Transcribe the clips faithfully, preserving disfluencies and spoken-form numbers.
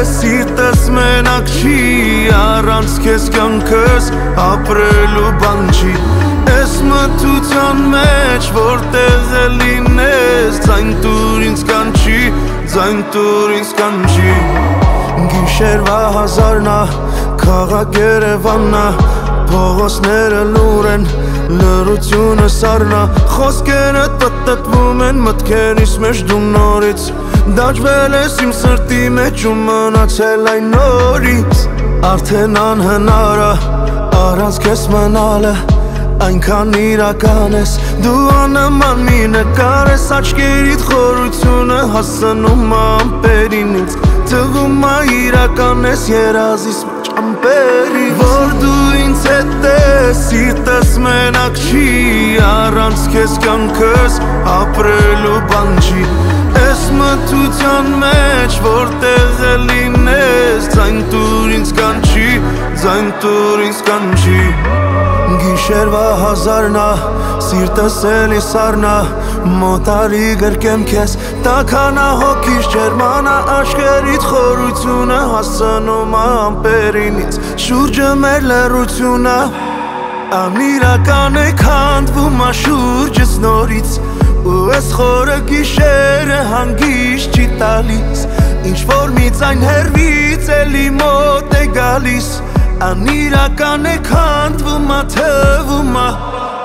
սիրտս մենակ չի առանց քեզ կյանքս ապրելու բան չի Ես մթության մեջ որտեղ է լինես Ձայն տուր ինձ կանչի, ձայն տուր ինձ կանչի Գիշերվա հազարնա, քաղաք Երևաննա Փողոցները լուր են, լռությունը սառնա Խոսքերը տտտվում են մտքերիս մեջ դու նորից Դաջվել ես իմ սրտի մեջ ու մնացել այն նորից Արդեն անհնար է, առանց քեզ մնալը Այնքան իրական ես, դու աննման մի նկար ես Աչքերիդ խորությունը հասնում է ամպերին ինձ Թվում է իրական ես երազիս մեջ ամպերի Որ դու ինձ հետ ես, սիրտս մենակ չի Առանց քեզ կյանքս ապրելու բան չի Ես մթության մեջ որտեղ է լինես Ձայն տուր ինձ կանչի, ձայն տուր ինձ կանչի Գիշերվա հազարնա, սիրտս էլի սառնա Մոտարի գրկեմ քեզ, տաքանա հոգիս ջերմանա Աչքերիդ խորությունը հասնում է ամպերինից Շուրջը մեր լռությունը Անիրական է քանդվում է շուրջս նորից Ու ես խորը գիշերը հանգիստ չի տալիս Ինչ-որ մի ձայն հեռվից էլի մոտ է գալիս Անիրական է քանդվում է թվում է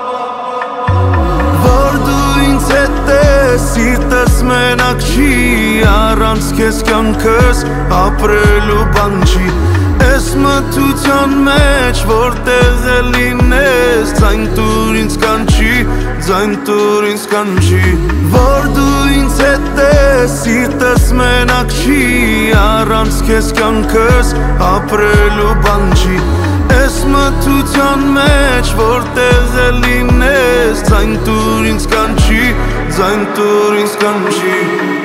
Որ դու ինձ հետ ես, սիրտս մենակ չի Առանց քեզ կյանքս ապրելու բան չի Ես մթության մեջ որտեղ է լինես Ձայն տուր ինձ կանչի, ձայն տուր ինձ կանչի Որ դու ինձ հետ ես, սիրտս մենակ չի Առանց քեզ կյանքս ապրելու բան չի Ես մթության մեջ որտեղ է լինես Ձայն տուր ինձ կանչի, ձայն տուր ինձ կանչի